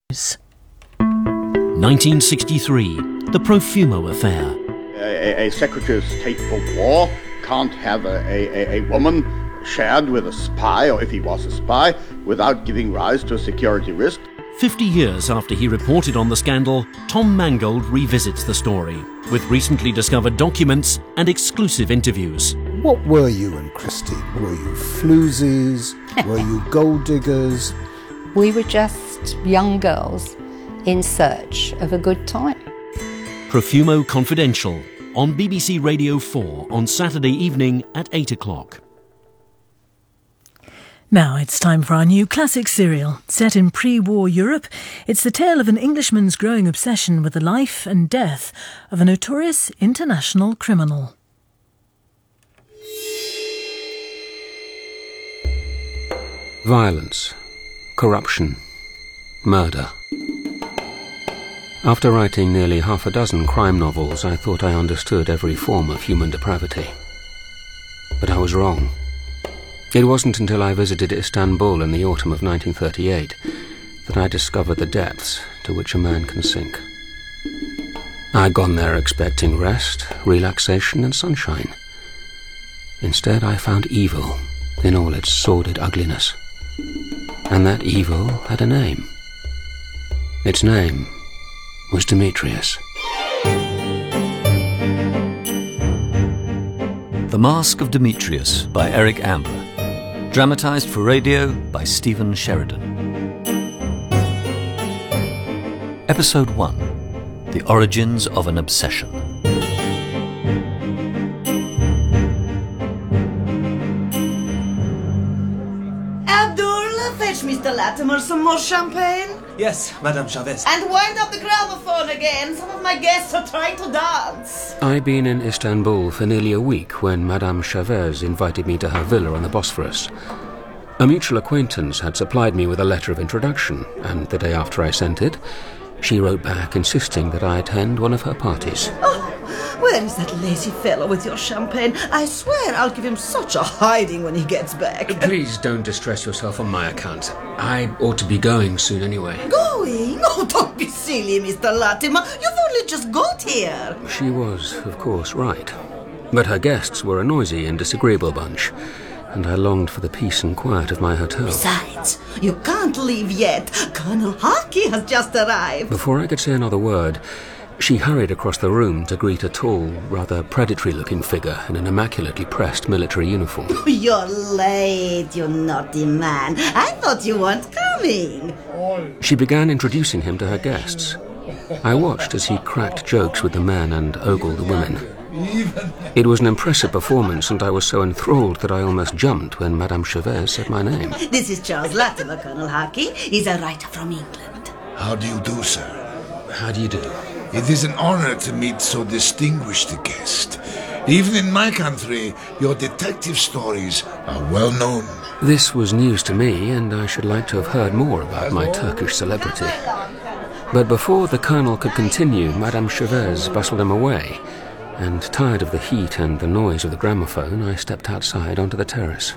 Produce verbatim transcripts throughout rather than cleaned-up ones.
nineteen sixty-three, the Profumo affair. A, a Secretary of State for War can't have a, a, a woman shared with a spy, or if he was a spy, without giving rise to a security risk. Fifty years after he reported on the scandal, Tom Mangold revisits the story with recently discovered documents and exclusive interviews. What were you and Christine? Were you floozies? Were you gold diggers? We were just young girls in search of a good time. Profumo Confidential on B B C Radio four on Saturday evening at eight o'clock. Now it's time for our new classic serial. Set in pre-war Europe, it's the tale of an Englishman's growing obsession with the life and death of a notorious international criminal. Violence, corruption, murder. After writing nearly half a dozen crime novels, I thought I understood every form of human depravity. But I was wrong. It wasn't until I visited Istanbul in the autumn of nineteen thirty-eight that I discovered the depths to which a man can sink. I'd gone there expecting rest, relaxation, and sunshine. Instead, I found evil in all its sordid ugliness. And that evil had a name. Its name was Demetrius. The Mask of Demetrius by Eric Ambler. Dramatised for radio by Stephen Sheridan. Episode one. The Origins of an Obsession. Abdul, fetch Mister Latimer some more champagne. Yes, Madame Chavez. And wind up the gramophone again. Some of my guests are trying to dance. I'd been in Istanbul for nearly a week when Madame Chavez invited me to her villa on the Bosphorus. A mutual acquaintance had supplied me with a letter of introduction, and the day after I sent it, she wrote back insisting that I attend one of her parties. Oh, where is that lazy fellow with your champagne? I swear I'll give him such a hiding when he gets back. Please don't distress yourself on my account. I ought to be going soon anyway. Going? Oh, don't be silly, Mister Latimer. You've only just got here. She was, of course, right. But her guests were a noisy and disagreeable bunch, and I longed for the peace and quiet of my hotel. Besides, you can't leave yet. Colonel Harkey has just arrived. Before I could say another word, she hurried across the room to greet a tall, rather predatory-looking figure in an immaculately pressed military uniform. You're late, you naughty man. I thought you weren't coming. She began introducing him to her guests. I watched as he cracked jokes with the men and ogled the women. It was an impressive performance, and I was so enthralled that I almost jumped when Madame Chavez said my name. This is Charles Latimer, Colonel Harkey. He's a writer from England. How do you do, sir? How do you do? It is an honor to meet so distinguished a guest. Even in my country, your detective stories are well known. This was news to me, and I should like to have heard more about my Turkish celebrity. But before the Colonel could continue, Madame Chavez bustled him away, and tired of the heat and the noise of the gramophone, I stepped outside onto the terrace.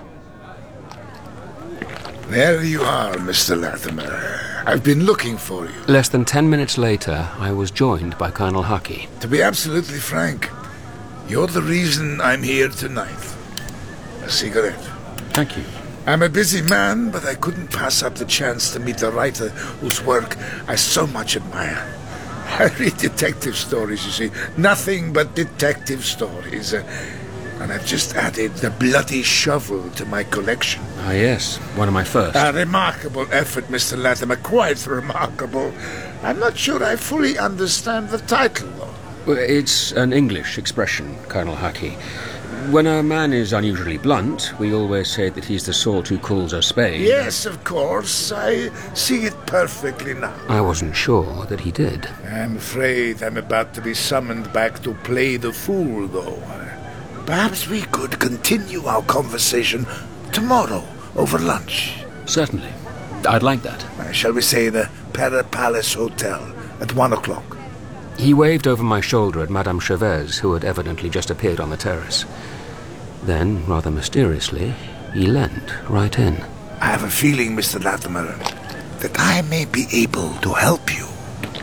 There you are, Mister Latimer. I've been looking for you. Less than ten minutes later, I was joined by Colonel Harkey. To be absolutely frank, you're the reason I'm here tonight. A cigarette. Thank you. I'm a busy man, but I couldn't pass up the chance to meet a writer whose work I so much admire. I read detective stories, you see. Nothing but detective stories. Uh, and I've just added The Bloody Shovel to my collection. Ah, yes. One of my first. A remarkable effort, Mister Latimer. Quite remarkable. I'm not sure I fully understand the title, though. Well, it's an English expression, Colonel Harkey. When a man is unusually blunt, we always say that he's the sort who calls a spade. Yes, of course. I see it perfectly now. I wasn't sure that he did. I'm afraid I'm about to be summoned back to play the fool, though. Perhaps we could continue our conversation tomorrow over lunch. Certainly. I'd like that. Uh, shall we say the Para Palace Hotel at one o'clock? He waved over my shoulder at Madame Chavez, who had evidently just appeared on the terrace. Then, rather mysteriously, he leant right in. I have a feeling, Mister Latimer, that I may be able to help you.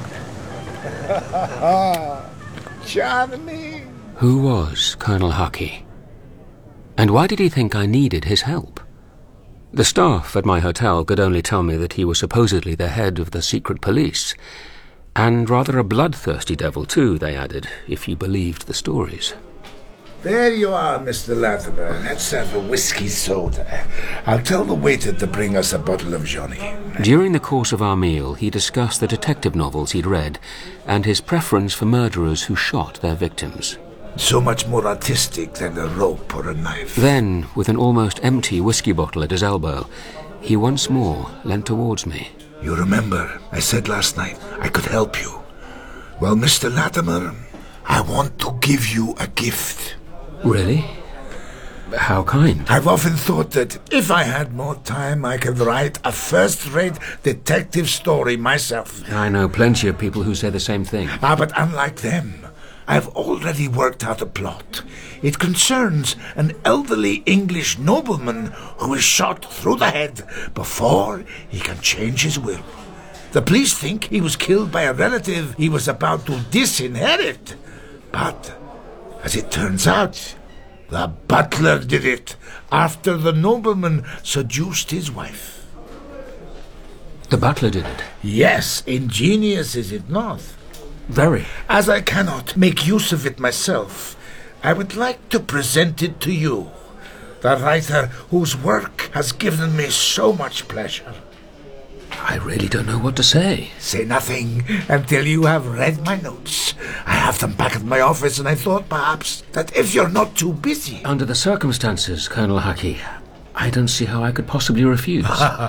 Charming. Who was Colonel Huckey? And why did he think I needed his help? The staff at my hotel could only tell me that he was supposedly the head of the secret police, and rather a bloodthirsty devil too, they added, if you believed the stories. There you are, Mister Latimer. Let's have a whiskey soda. I'll tell the waiter to bring us a bottle of Johnny. During the course of our meal, he discussed the detective novels he'd read and his preference for murderers who shot their victims. So much more artistic than a rope or a knife. Then, with an almost empty whiskey bottle at his elbow, he once more leant towards me. You remember, I said last night I could help you. Well, Mister Latimer, I want to give you a gift. Really? How kind? I've often thought that if I had more time, I could write a first-rate detective story myself. I know plenty of people who say the same thing. Ah, but unlike them, I've already worked out a plot. It concerns an elderly English nobleman who is shot through the head before he can change his will. The police think he was killed by a relative he was about to disinherit. But, as it turns out, the butler did it after the nobleman seduced his wife. The butler did it? Yes, ingenious, is it not? Very. As I cannot make use of it myself, I would like to present it to you, the writer whose work has given me so much pleasure. I really don't know what to say. Say nothing until you have read my notes. I have them back at my office, and I thought perhaps that if you're not too busy... Under the circumstances, Colonel Huckey, I don't see how I could possibly refuse.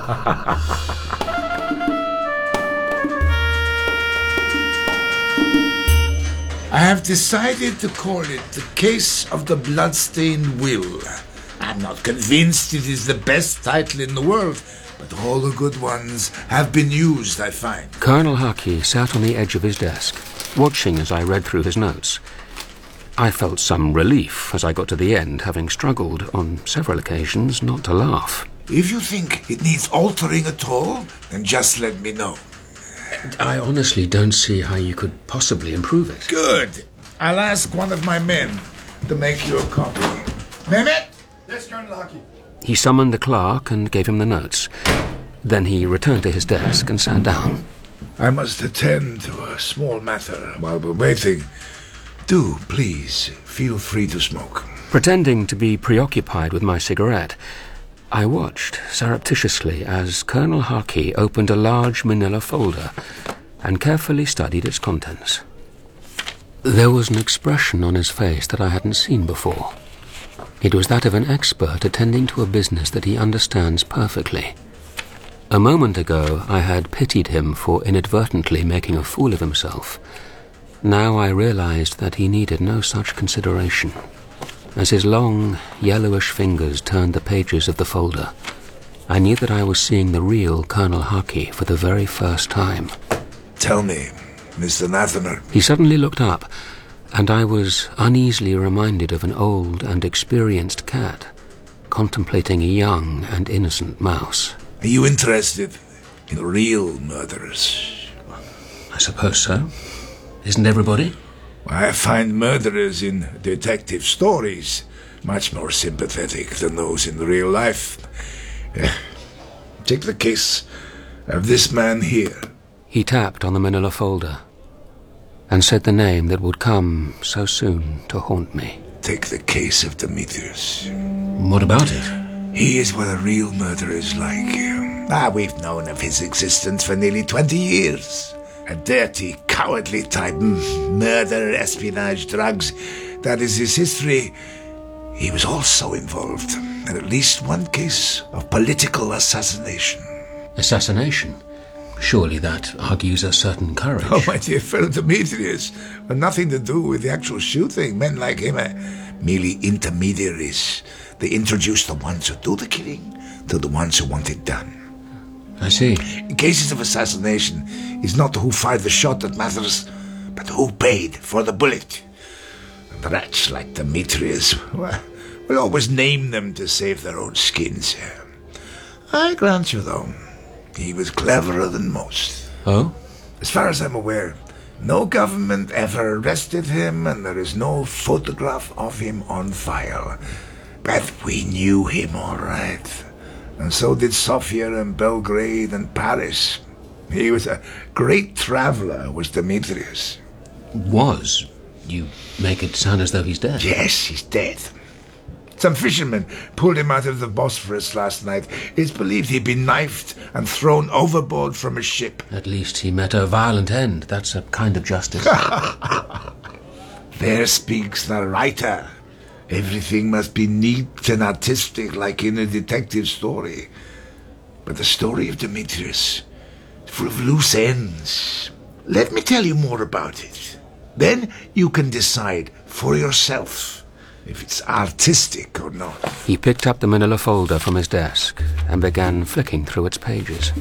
I have decided to call it The Case of the Bloodstained Will. I'm not convinced it is the best title in the world, but all the good ones have been used, I find. Colonel Huckey sat on the edge of his desk, watching as I read through his notes. I felt some relief as I got to the end, having struggled on several occasions not to laugh. If you think it needs altering at all, then just let me know. I honestly don't see how you could possibly improve it. Good. I'll ask one of my men to make you a copy. Mehmet? Yes, Colonel Huckey. He summoned the clerk and gave him the notes. Then he returned to his desk and sat down. I must attend to a small matter while we're waiting. Do, please, feel free to smoke. Pretending to be preoccupied with my cigarette, I watched surreptitiously as Colonel Huckey opened a large manila folder and carefully studied its contents. There was an expression on his face that I hadn't seen before. It was that of an expert attending to a business that he understands perfectly. A moment ago, I had pitied him for inadvertently making a fool of himself. Now I realized that he needed no such consideration. As his long, yellowish fingers turned the pages of the folder, I knew that I was seeing the real Colonel Huckey for the very first time. Tell me, Mister Latimer. He suddenly looked up, and I was uneasily reminded of an old and experienced cat contemplating a young and innocent mouse. Are you interested in real murderers? I suppose so. Isn't everybody? I find murderers in detective stories much more sympathetic than those in real life. Uh, take the case of this man here. He tapped on the manila folder and said the name that would come so soon to haunt me. Take the case of Demetrius. What about it? He is what a real murderer is like. Ah, we've known of his existence for nearly twenty years. A dirty, cowardly type. Murder, espionage, drugs. That is his history. He was also involved in at least one case of political assassination. Assassination? Surely that argues a certain courage. Oh, my dear fellow Demetrius. Well, nothing to do with the actual shooting. Men like him are merely intermediaries. They introduce the ones who do the killing to the ones who want it done. I see. In cases of assassination, it's not who fired the shot that matters, but who paid for the bullet. And rats like Demetrius, well, will always name them to save their own skins. I grant you, though, He was cleverer than most. Oh? As far as I'm aware, no government ever arrested him, and there is no photograph of him on file. But we knew him all right. And so did Sofia and Belgrade and Paris. He was a great traveller, was Demetrius. Was? You make it sound as though he's dead. Yes, he's dead. Some fishermen pulled him out of the Bosphorus last night. It's believed he'd been knifed and thrown overboard from a ship. At least he met a violent end. That's a kind of justice. There speaks the writer. Everything must be neat and artistic like in a detective story. But the story of Demetrius is full of loose ends. Let me tell you more about it. Then you can decide for yourself if it's artistic or not. He picked up the manila folder from his desk and began flicking through its pages.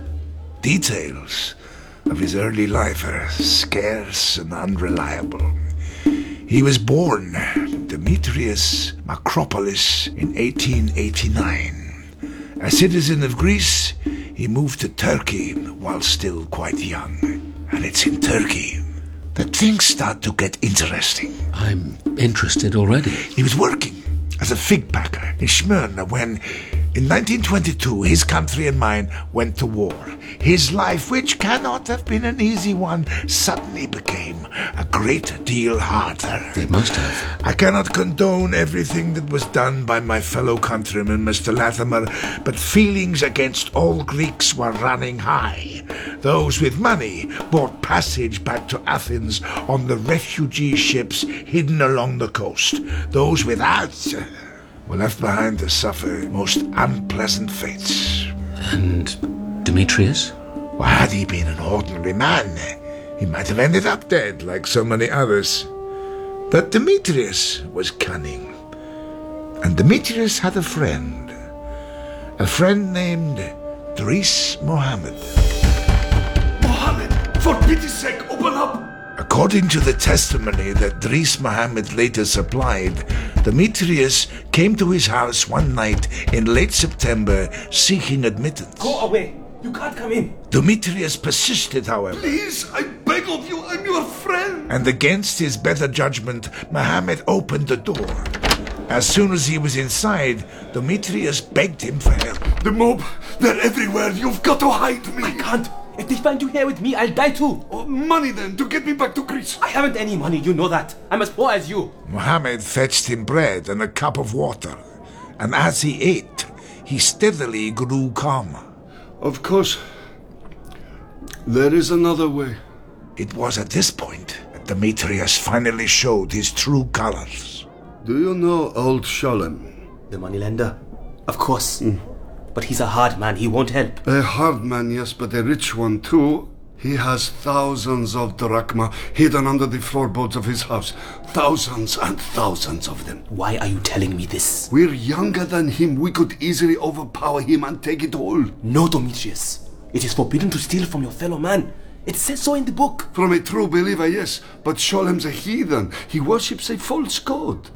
Details of his early life are scarce and unreliable. He was born Demetrius Macropolis in eighteen eighty-nine. A citizen of Greece, he moved to Turkey while still quite young. And it's in Turkey that things start to get interesting. I'm interested already. He was working as a fig packer in Smyrna when, in nineteen twenty-two, his country and mine went to war. His life, which cannot have been an easy one, suddenly became a great deal harder. It must have. I cannot condone everything that was done by my fellow countryman, Mister Latimer, but feelings against all Greeks were running high. Those with money bought passage back to Athens on the refugee ships hidden along the coast. Those without were left behind to suffer most unpleasant fates. And Demetrius? Well, had he been an ordinary man, he might have ended up dead like so many others. But Demetrius was cunning. And Demetrius had a friend. A friend named Dris Mohammed. Mohammed, for pity's sake, open up! According to the testimony that Dris Mohammed later supplied, Demetrius came to his house one night in late September seeking admittance. Go away! You can't come in! Demetrius persisted, however. Please, I beg of you, I'm your friend! And against his better judgment, Mohammed opened the door. As soon as he was inside, Demetrius begged him for help. The mob, they're everywhere. You've got to hide me. I can't. If they find you here with me, I'll die too. Oh, money then, to get me back to Greece. I haven't any money, you know that. I'm as poor as you. Mohammed fetched him bread and a cup of water. And as he ate, he steadily grew calmer. Of course. There is another way. It was at this point that Demetrius finally showed his true colors. Do you know old Sholem? The moneylender? Of course. Mm. But he's a hard man, he won't help. A hard man, yes, but a rich one too. He has thousands of drachma hidden under the floorboards of his house. Thousands and thousands of them. Why are you telling me this? We're younger than him. We could easily overpower him and take it all. No, Demetrius. It is forbidden to steal from your fellow man. It says so in the book. From a true believer, yes. But Sholem's a heathen. He worships a false god.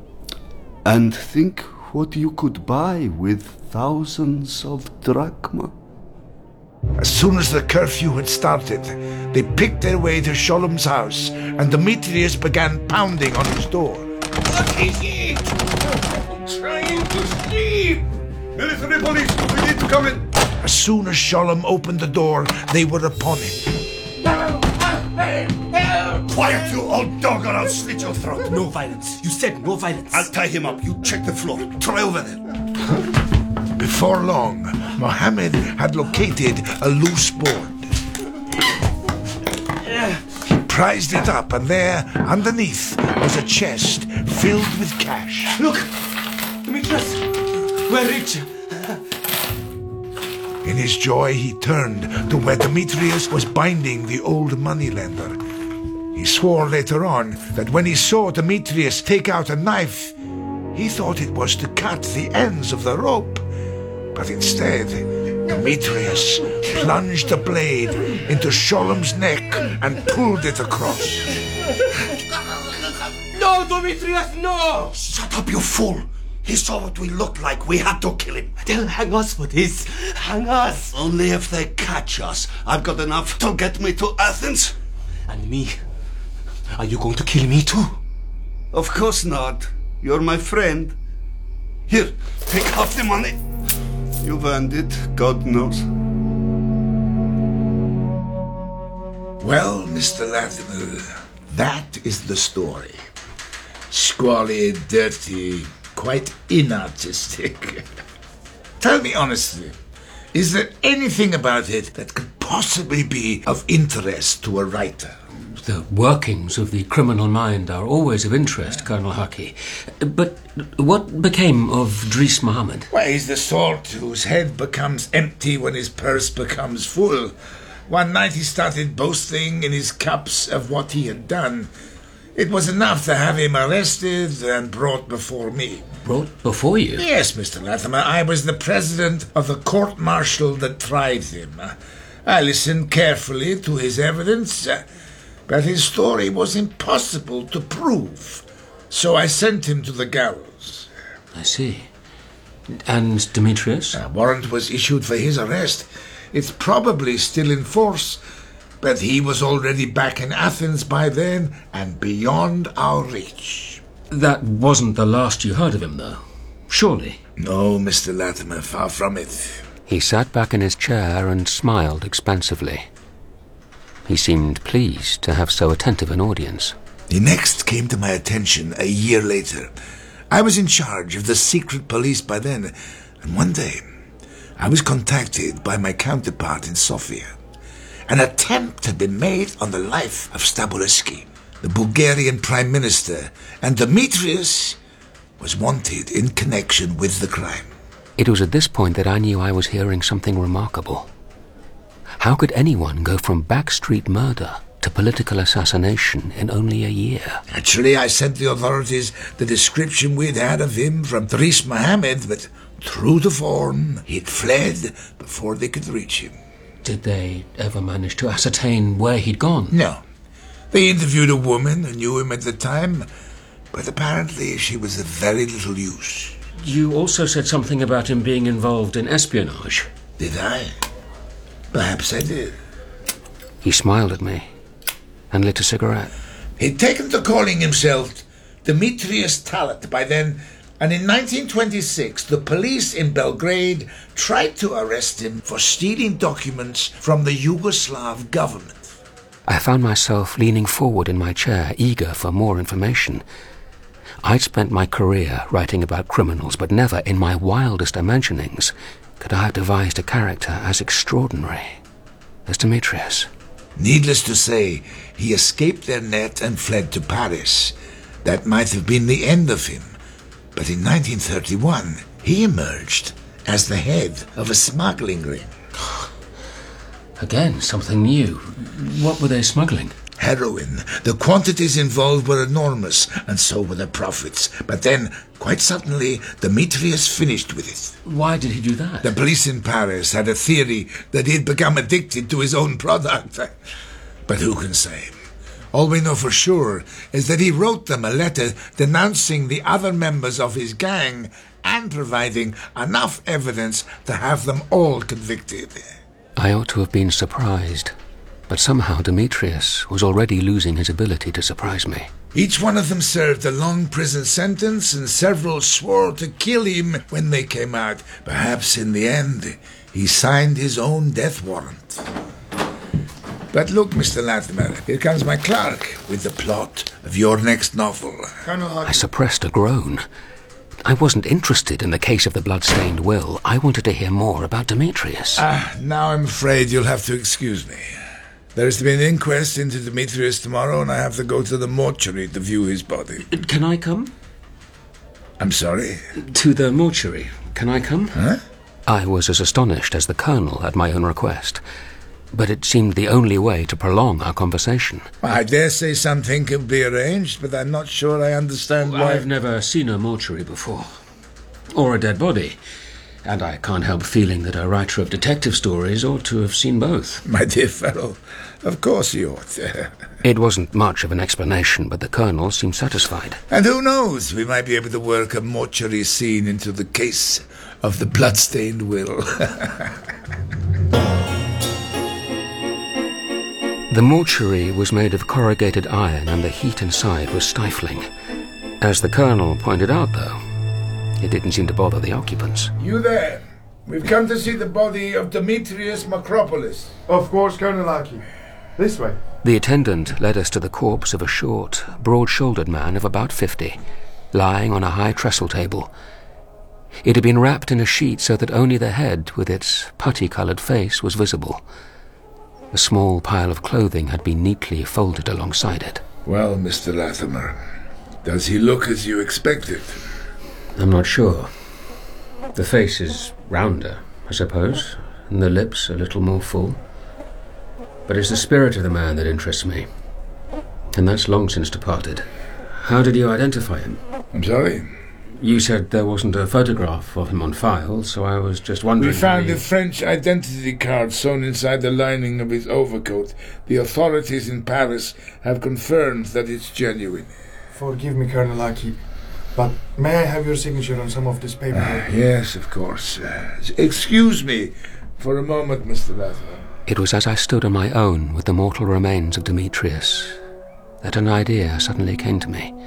And think what you could buy with thousands of drachma. As soon as the curfew had started, they picked their way to Sholem's house, and Demetrius began pounding on his door. What is it? I'm trying to sleep! Military police, we need to come in. As soon as Sholem opened the door, they were upon him. Quiet, you old dog, or I'll slit your throat. No violence. You said no violence. I'll tie him up. You check the floor. Try over there. Before long, Mohammed had located a loose board. He prized it up, and there, underneath, was a chest filled with cash. Look! Demetrius! We're rich! In his joy, he turned to where Demetrius was binding the old moneylender. He swore later on that when he saw Demetrius take out a knife, he thought it was to cut the ends of the rope. But instead, Demetrius plunged the blade into Sholem's neck and pulled it across. No, Demetrius, no! Shut up, you fool! He saw what we looked like. We had to kill him. They'll hang us for this. Hang us. Only if they catch us. I've got enough to get me to Athens. And me? Are you going to kill me too? Of course not. You're my friend. Here, take half the money. You've earned it, God knows. Well, Mister Latimer, that is the story. Squalid, dirty, quite inartistic. Tell me honestly, is there anything about it that could possibly be of interest to a writer? The workings of the criminal mind are always of interest, Colonel Haki. But what became of Dries Mohammed? Why, he's the sort whose head becomes empty when his purse becomes full. One night he started boasting in his cups of what he had done. It was enough to have him arrested and brought before me. Brought before you? Yes, Mister Latimer. I was the president of the court-martial that tried him. I listened carefully to his evidence, but his story was impossible to prove. So I sent him to the gallows. I see. And Demetrius? A warrant was issued for his arrest. It's probably still in force, but he was already back in Athens by then and beyond our reach. That wasn't the last you heard of him, though. Surely? No, Mister Latimer, far from it. He sat back in his chair and smiled expansively. He seemed pleased to have so attentive an audience. He next came to my attention a year later. I was in charge of the secret police by then, and one day I was contacted by my counterpart in Sofia. An attempt had been made on the life of Stabulescu, the Bulgarian prime minister, and Demetrius was wanted in connection with the crime. It was at this point that I knew I was hearing something remarkable. How could anyone go from backstreet murder to political assassination in only a year? Actually, I sent the authorities the description we'd had of him from Dries Mohammed, but true to form, he'd fled before they could reach him. Did they ever manage to ascertain where he'd gone? No. They interviewed a woman who knew him at the time, but apparently she was of very little use. You also said something about him being involved in espionage. Did I? Perhaps I did. He smiled at me and lit a cigarette. He'd taken to calling himself Demetrius Talat by then, and in nineteen twenty-six the police in Belgrade tried to arrest him for stealing documents from the Yugoslav government. I found myself leaning forward in my chair, eager for more information. I'd spent my career writing about criminals, but never in my wildest imaginings could I have devised a character as extraordinary as Demetrius. Needless to say, he escaped their net and fled to Paris. That might have been the end of him. But in nineteen thirty-one, he emerged as the head of a smuggling ring. Again, something new. What were they smuggling? Heroin. The quantities involved were enormous, and so were the profits. But then, quite suddenly, Demetrius finished with it. Why did he do that? The police in Paris had a theory that he'd become addicted to his own product. But who can say? All we know for sure is that he wrote them a letter denouncing the other members of his gang and providing enough evidence to have them all convicted. I ought to have been surprised, but somehow Demetrius was already losing his ability to surprise me. Each one of them served a long prison sentence, and several swore to kill him when they came out. Perhaps in the end, he signed his own death warrant. But look, Mister Latimer, here comes my clerk with the plot of your next novel. I suppressed a groan. I wasn't interested in the case of the blood-stained will. I wanted to hear more about Demetrius. Ah, now I'm afraid you'll have to excuse me. There is to be an inquest into Demetrius tomorrow, and I have to go to the mortuary to view his body. Can I come? I'm sorry? To the mortuary. Can I come? Huh? I was as astonished as the Colonel at my own request, but it seemed the only way to prolong our conversation. I dare say something could be arranged, but I'm not sure I understand why... I've never seen a mortuary before, or a dead body, and I can't help feeling that a writer of detective stories ought to have seen both. My dear fellow, Of course he ought. It wasn't much of an explanation, but the Colonel seemed satisfied. And who knows, we might be able to work a mortuary scene into the case of the bloodstained will. The mortuary was made of corrugated iron, and the heat inside was stifling. As the Colonel pointed out, though, it didn't seem to bother the occupants. You there? We've come to see the body of Demetrius Macropolis. Of course, Colonel Aki. This way. The attendant led us to the corpse of a short, broad-shouldered man of about fifty, lying on a high trestle table. It had been wrapped in a sheet so that only the head, with its putty-coloured face, was visible. A small pile of clothing had been neatly folded alongside it. Well, Mister Latimer, does he look as you expected? I'm not sure. The face is rounder, I suppose, and the lips a little more full. But it's the spirit of the man that interests me, and that's long since departed. How did you identify him? I'm sorry? You said there wasn't a photograph of him on file, so I was just wondering... We found you... a French identity card sewn inside the lining of his overcoat. The authorities in Paris have confirmed that it's genuine. Forgive me, Colonel Aki, but may I have your signature on some of this paper? Uh, yes, of course. Uh, excuse me for a moment, Mister Latimer. It was as I stood on my own with the mortal remains of Demetrius that an idea suddenly came to me.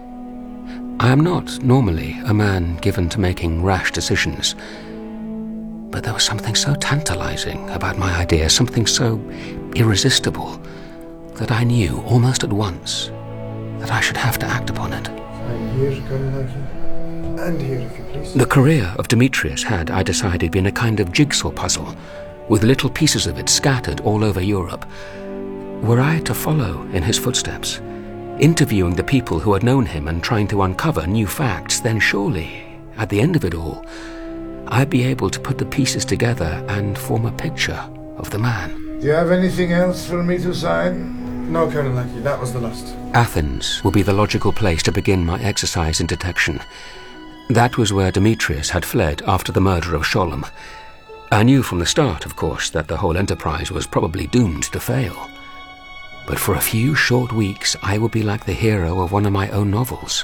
I am not normally a man given to making rash decisions, but there was something so tantalizing about my idea, something so irresistible, that I knew almost at once that I should have to act upon it. I'm here, Colonel Aki, and here, if you please. The career of Demetrius had, I decided, been a kind of jigsaw puzzle, with little pieces of it scattered all over Europe. Were I to follow in his footsteps, interviewing the people who had known him and trying to uncover new facts, then surely, at the end of it all, I'd be able to put the pieces together and form a picture of the man. Do you have anything else for me to sign? No, Colonel Aki, that was the last. Athens would be the logical place to begin my exercise in detection. That was where Demetrius had fled after the murder of Sholem. I knew from the start, of course, that the whole enterprise was probably doomed to fail. But for a few short weeks, I would be like the hero of one of my own novels.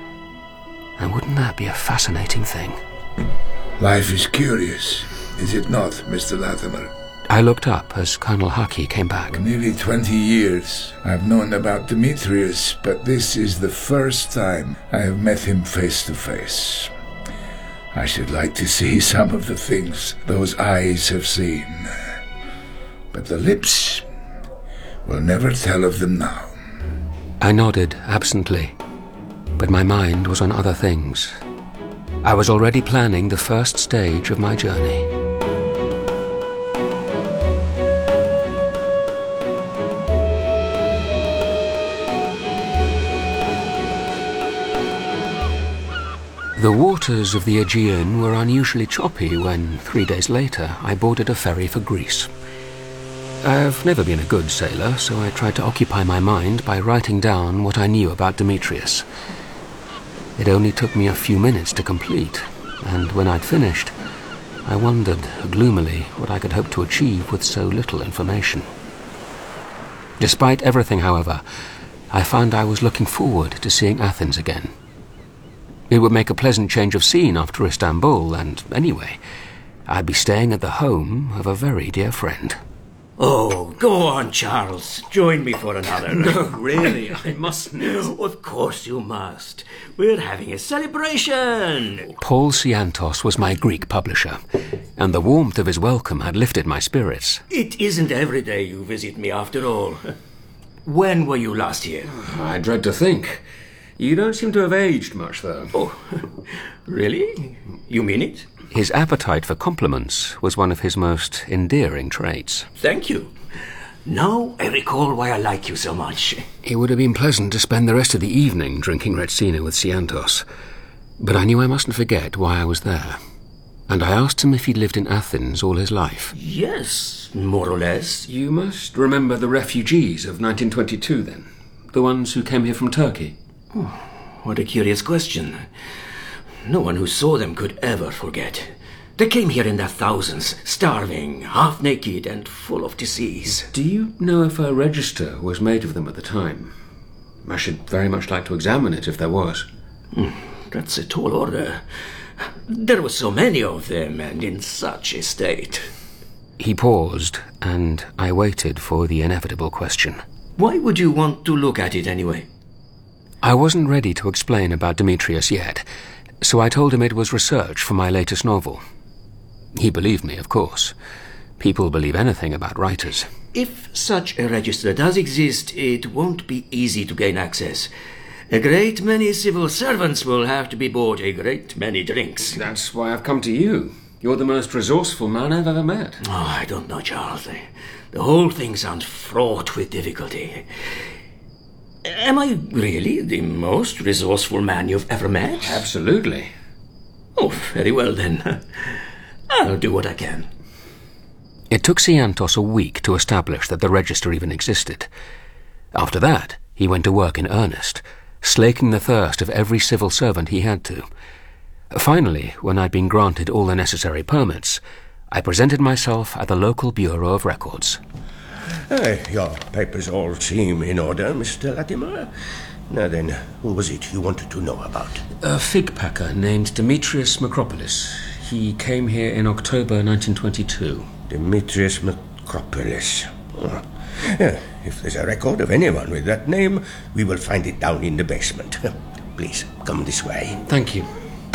And wouldn't that be a fascinating thing? Life is curious, is it not, Mister Latimer? I looked up as Colonel Haki came back. For nearly twenty years, I've known about Demetrius, but this is the first time I have met him face to face. I should like to see some of the things those eyes have seen. But the lips will never tell of them now. I nodded absently, but my mind was on other things. I was already planning the first stage of my journey. The waters of the Aegean were unusually choppy when, three days later, I boarded a ferry for Greece. I've never been a good sailor, so I tried to occupy my mind by writing down what I knew about Demetrius. It only took me a few minutes to complete, and when I'd finished, I wondered gloomily what I could hope to achieve with so little information. Despite everything, however, I found I was looking forward to seeing Athens again. It would make a pleasant change of scene after Istanbul, and anyway, I'd be staying at the home of a very dear friend. Oh, go on, Charles. Join me for another. No, really, I mustn't. Of course you must. We're having a celebration. Paul Siantos was my Greek publisher, and the warmth of his welcome had lifted my spirits. It isn't every day you visit me, after all. When were you last here? I dread to think. You don't seem to have aged much, though. Oh, really? You mean it? His appetite for compliments was one of his most endearing traits. Thank you. Now I recall why I like you so much. It would have been pleasant to spend the rest of the evening drinking Retsina with Siantos, but I knew I mustn't forget why I was there. And I asked him if he'd lived in Athens all his life. Yes, more or less. You must remember the refugees of nineteen twenty-two, then? The ones who came here from Turkey? Oh, what a curious question. No one who saw them could ever forget. They came here in their thousands, starving, half-naked, and full of disease. Do you know if a register was made of them at the time? I should very much like to examine it if there was. Mm, that's a tall order. There were so many of them, and in such a state. He paused, and I waited for the inevitable question. Why would you want to look at it anyway? I wasn't ready to explain about Demetrius yet, so I told him it was research for my latest novel. He believed me, of course. People believe anything about writers. If such a register does exist, it won't be easy to gain access. A great many civil servants will have to be bought a great many drinks. That's why I've come to you. You're the most resourceful man I've ever met. Oh, I don't know, Charles. The whole thing sounds fraught with difficulty. Am I really the most resourceful man you've ever met? Absolutely. Oh, very well then. I'll do what I can. It took Siantos a week to establish that the register even existed. After that, he went to work in earnest, slaking the thirst of every civil servant he had to. Finally, when I'd been granted all the necessary permits, I presented myself at the local Bureau of Records. Uh, your papers all seem in order, Mister Latimer. Now then, who was it you wanted to know about? A fig packer named Demetrius Macropolis. He came here in October nineteen twenty-two. Demetrius Macropolis. Oh. Yeah, if there's a record of anyone with that name, we will find it down in the basement. Please, come this way. Thank you.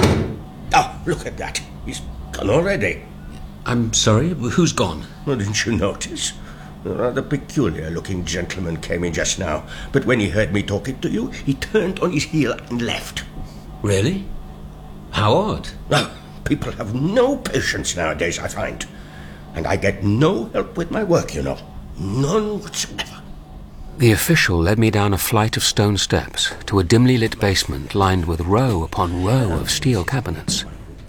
Oh, look at that. He's gone already. I'm sorry, who's gone? Well, didn't you notice? A rather peculiar-looking gentleman came in just now, but when he heard me talking to you, he turned on his heel and left. Really? How odd. Well, people have no patience nowadays, I find. And I get no help with my work, you know. None whatsoever. The official led me down a flight of stone steps to a dimly lit basement lined with row upon row of steel cabinets.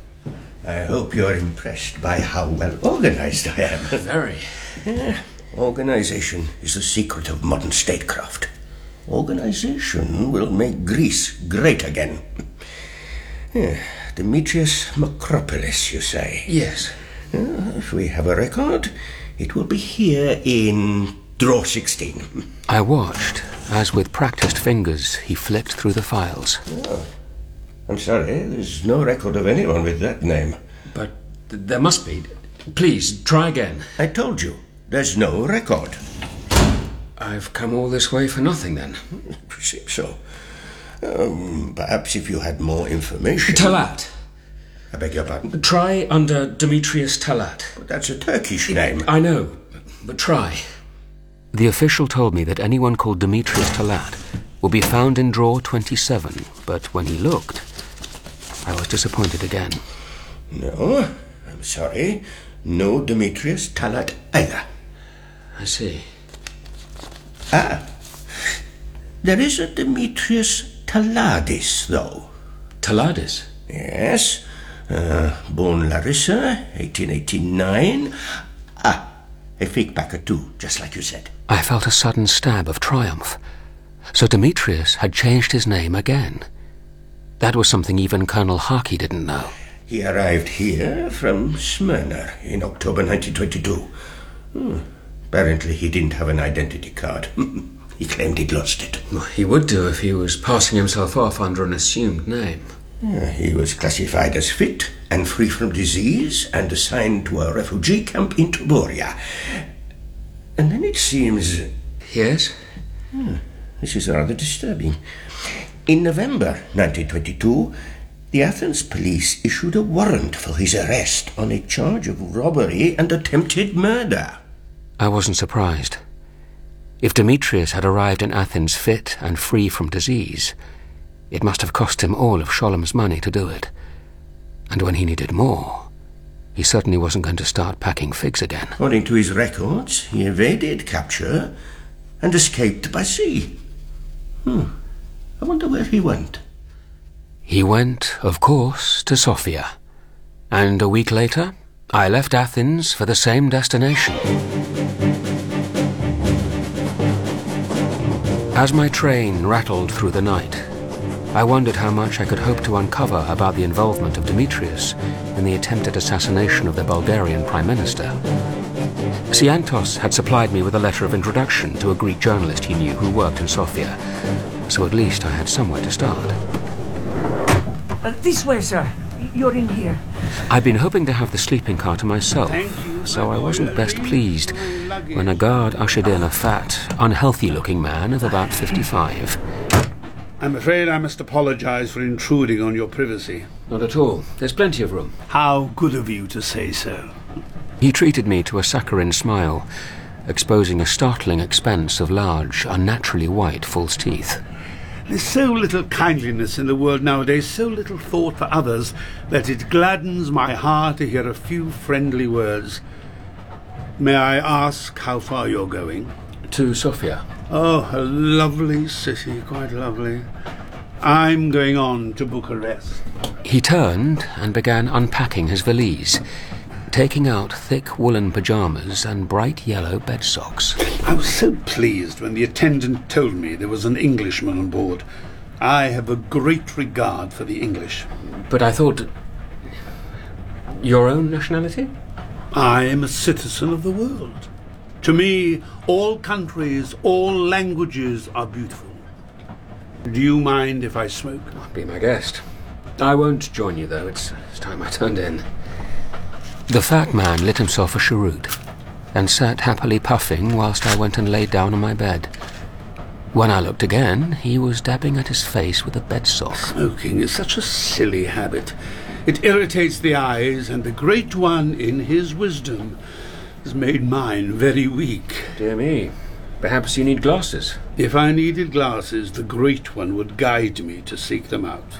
I hope you're impressed by how well organized I am. Very. Yeah. Organization is the secret of modern statecraft. Organization will make Greece great again. Yeah. Demetrius Macropolis, you say? Yes. Uh, if we have a record, it will be here in drawer sixteen. I watched as with practiced fingers he flicked through the files. Oh. I'm sorry, there's no record of anyone with that name. But th- there must be. Please, try again. I told you, there's no record. I've come all this way for nothing, then. Seems so. Um, perhaps if you had more information... Talat. I beg your pardon? Try under Demetrius Talat. But that's a Turkish name. I know, but try. The official told me that anyone called Demetrius Talat would be found in drawer twenty-seven, but when he looked, I was disappointed again. No, I'm sorry. No Demetrius Talat either. I see. Ah, there is a Demetrius Taladis, though. Taladis? Yes. Uh, born Larissa, eighteen eighty-nine. Ah, a fig packer too, just like you said. I felt a sudden stab of triumph. So Demetrius had changed his name again. That was something even Colonel Harkey didn't know. He arrived here from Smyrna in October nineteen twenty-two. Hmm. Apparently he didn't have an identity card. He claimed he'd lost it. Well, he would do if he was passing himself off under an assumed name. Yeah, he was classified as fit and free from disease and assigned to a refugee camp in Tuboria. And then it seems... Yes? Hmm, this is rather disturbing. In November nineteen twenty-two, the Athens police issued a warrant for his arrest on a charge of robbery and attempted murder. I wasn't surprised. If Demetrius had arrived in Athens fit and free from disease, it must have cost him all of Sholom's money to do it. And when he needed more, he certainly wasn't going to start packing figs again. According to his records, he evaded capture and escaped by sea. Hmm. I wonder where he went. He went, of course, to Sofia. And a week later, I left Athens for the same destination. As my train rattled through the night, I wondered how much I could hope to uncover about the involvement of Demetrius in the attempted assassination of the Bulgarian Prime Minister. Siantos had supplied me with a letter of introduction to a Greek journalist he knew who worked in Sofia, so at least I had somewhere to start. Uh, this way, sir. You're in here. I'd been hoping to have the sleeping car to myself, so I wasn't best pleased when a guard ushered in a fat, unhealthy-looking man of about fifty-five. I'm afraid I must apologize for intruding on your privacy. Not at all. There's plenty of room. How good of you to say so. He treated me to a saccharine smile, exposing a startling expanse of large, unnaturally white false teeth. There's so little kindliness in the world nowadays, so little thought for others, that it gladdens my heart to hear a few friendly words. May I ask how far you're going? To Sofia. Oh, a lovely city, quite lovely. I'm going on to Bucharest. He turned and began unpacking his valise, taking out thick woolen pyjamas and bright yellow bed socks. I was so pleased when the attendant told me there was an Englishman on board. I have a great regard for the English. But I thought... Your own nationality? I am a citizen of the world. To me, all countries, all languages are beautiful. Do you mind if I smoke? Be my guest. I won't join you, though. It's, it's time I turned in. The fat man lit himself a cheroot and sat happily puffing whilst I went and lay down on my bed. When I looked again, he was dabbing at his face with a bed sock. Smoking is such a silly habit. It irritates the eyes, and the Great One, in his wisdom, has made mine very weak. Dear me. Perhaps you need glasses. If I needed glasses, the Great One would guide me to seek them out.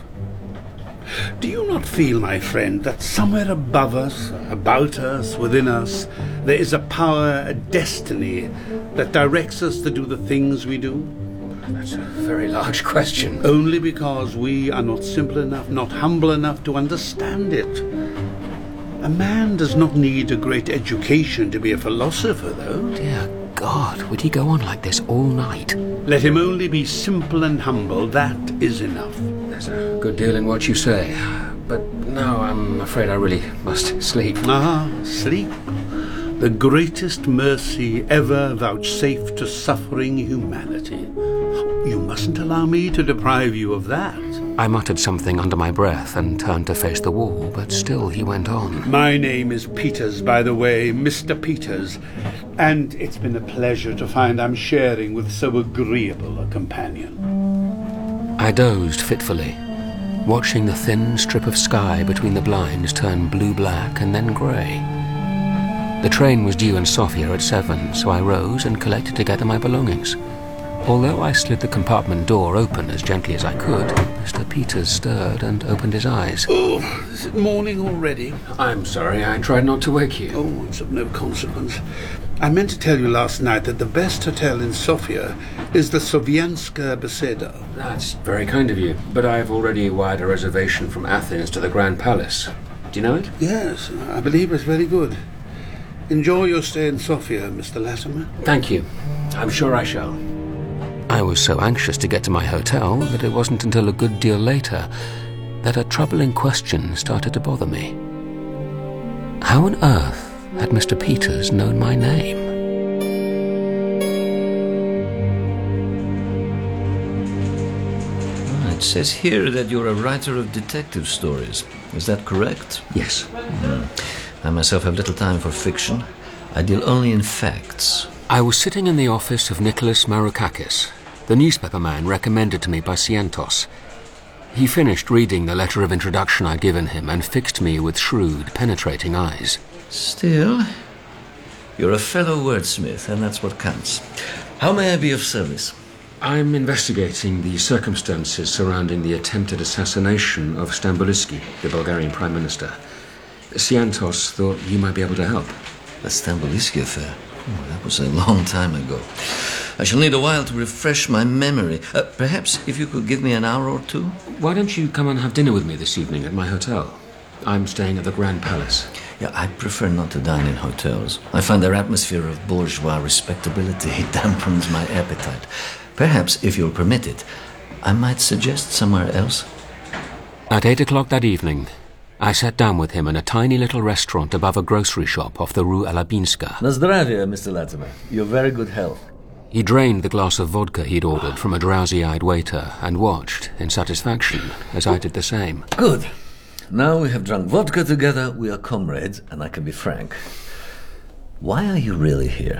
Do you not feel, my friend, that somewhere above us, about us, within us, there is a power, a destiny, that directs us to do the things we do? That's a very large question. Only because we are not simple enough, not humble enough to understand it. A man does not need a great education to be a philosopher, though. Dear God, would he go on like this all night? Let him only be simple and humble, that is enough. There's a good deal in what you say, but now I'm afraid I really must sleep. Ah, sleep. The greatest mercy ever vouchsafed to suffering humanity. You mustn't allow me to deprive you of that. I muttered something under my breath and turned to face the wall, but still he went on. My name is Peters, by the way, Mister Peters, and it's been a pleasure to find I'm sharing with so agreeable a companion. I dozed fitfully, watching the thin strip of sky between the blinds turn blue-black and then grey. The train was due in Sofia at seven, so I rose and collected together my belongings. Although I slid the compartment door open as gently as I could, Mister Peters stirred and opened his eyes. Oh, is it morning already? I'm sorry, I tried not to wake you. Oh, it's of no consequence. I meant to tell you last night that the best hotel in Sofia is the Sovianska Beseda. That's very kind of you, but I've already wired a reservation from Athens to the Grand Palace. Do you know it? Yes, I believe it's very good. Enjoy your stay in Sofia, Mister Latimer. Thank you. I'm sure I shall. I was so anxious to get to my hotel that it wasn't until a good deal later that a troubling question started to bother me. How on earth had Mister Peters known my name? It says here that you're a writer of detective stories. Is that correct? Yes. Mm. I myself have little time for fiction. I deal only in facts. I was sitting in the office of Nicholas Maroukakis, the newspaper man recommended to me by Siantos. He finished reading the letter of introduction I'd given him and fixed me with shrewd, penetrating eyes. Still, you're a fellow wordsmith, and that's what counts. How may I be of service? I'm investigating the circumstances surrounding the attempted assassination of Stambolisky, the Bulgarian Prime Minister. Siantos thought you might be able to help. The Stambolisky affair? Oh, that was a long time ago. I shall need a while to refresh my memory. Uh, perhaps if you could give me an hour or two? Why don't you come and have dinner with me this evening at my hotel? I'm staying at the Grand Palace. Yeah, I prefer not to dine in hotels. I find their atmosphere of bourgeois respectability dampens my appetite. Perhaps, if you'll permit it, I might suggest somewhere else. At eight o'clock that evening, I sat down with him in a tiny little restaurant above a grocery shop off the Rue Alabinska. Na zdravie, Mister Latimer. Your very good health. He drained the glass of vodka he'd ordered from a drowsy-eyed waiter and watched, in satisfaction, as I did the same. Good. Now we have drunk vodka together, we are comrades, and I can be frank. Why are you really here?